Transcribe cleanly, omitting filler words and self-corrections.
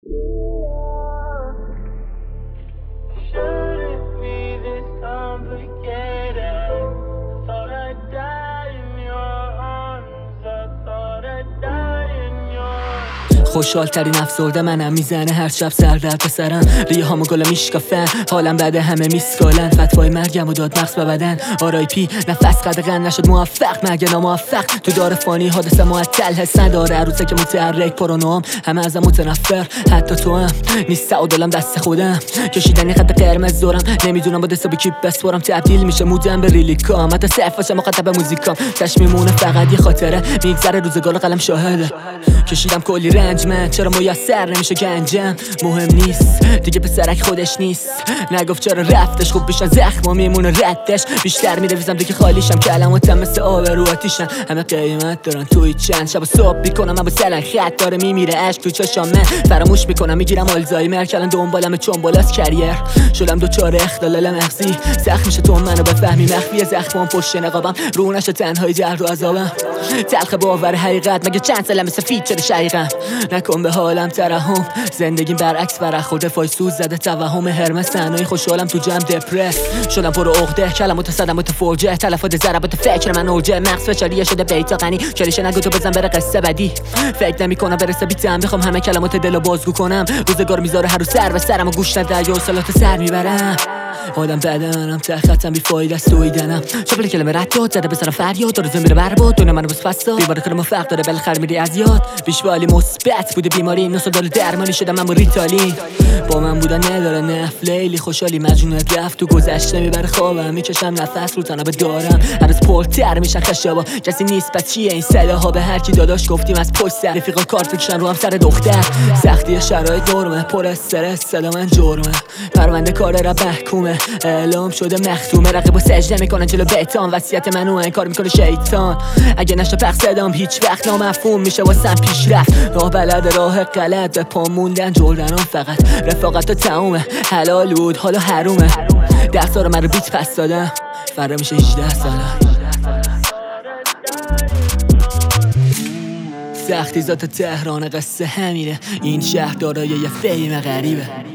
خوشحال ترین افسرده منم، میزنه هر شب سردرد به سرم، ریه هامو گل میشکافن، حالم بعد همه میسکالن، فتوای مرگم و داد مغز به بدن، آرایپی نفس قدغن نشد موفق مگه ناموفق، تو دار فانی حادثه معطل حس نداره، عروسه که متحرک پرونوم همه ازم متنفر، حتی تو هم نیست و دلم دست خودم، کشیدن خط قرمز دورم، نمیدونم با دست به کی بسپارم، تبدیل میشه مودم به ریلیکام، حتی صرف باشه مخاطب موزیکام، چشم میمونه فقط یه خاطره، میگذره روزگار قلم شاهده، کشیدم کلی رنج من، چرا میسر نمیشه گنجم، مهم نیست دیگه پسرک خودش نیست، نگفت چرا رفتش، خوب بیشتر زخما میمونه ردش، بیشتر میرویزم دیگه خالیشم، کلماتم مثل آب رو آتیشن، همه قیمت دارن توی چند شب صبح میکنم، من با سلن خط داره میمیره عشق تو چشام، من فراموش میکنم میگیرم آلزایمر، کلن دنبالم چون بالاست کریر، شدم دوچار اختلال مغزی، سخت میشه تو منو بفهمی، مخفی زخمام پشت نقابم، رو نشه تنهایی درد و عذابم، تلخ باور حقیقت مگه چند سالم مثل فیچر شقیقم، نکن به حالم ترحم، زندگیم برعکس برخورد فای سوز زده توهم هرمس، تنهایی خوشحالم تو جمع دپرس، شدم پر عقده کلمات صدمات فرجه، تلفات ضربات فکر من اوجه، مغز فشاریه شده بیتا غنی، چریشه نگو تو بزن بره قصه بدی، فکر نمیکنم برسه بیتم، بخوام همه کلمات دلو بازگو کنم، روزگار میذاره هر رو سر به سرم و گوش نده یا سلات سر میبرم، آدم بدنم تختم بی فایده است دویدنم، شبل کلمه رد داد زده بسرم فریاد، داره زمین برباد دونه منو بس فساد، بیوار کلمه فرق داره بالاخره میری از یاد، بیشوالی مثبت بوده بیماری نوسا داره درمانی شدم من با ریتالین، با من بودن نداره نفل لیلی خوشحالی مجنونت رفت تو گذشته، میبره خوابم میکشم نفس رو تنابه دارم، هر روز پرتر میشن خشابا، کسی نیست پس چیه این صداها، به هر کی داداش گفتیم از پشت سر، رفیقا کارت بکشن رو هم سر دختر، سختی شرایط نرمه، پر استرس صدا من جرمه، پرونده کار را محکومه، اعلام شده مختومه، رقیبا سجده میکنن جلو بیتان، وصیت منو انکار میکنه شیطان، اگه نشه پخ صدام هیچ وقت نامفهوم میشه واسم پیش رفت، راه بلد راه غلط به پا موندن جردنم، فقط رفاقت تمومه، حلال بود حالا حرومه، 10 سال من رو بیت پس دادم، فردا میشه 18 سالم، سختی ذات تهران قصه همینه، این شهر دارای یه فیم غریبه.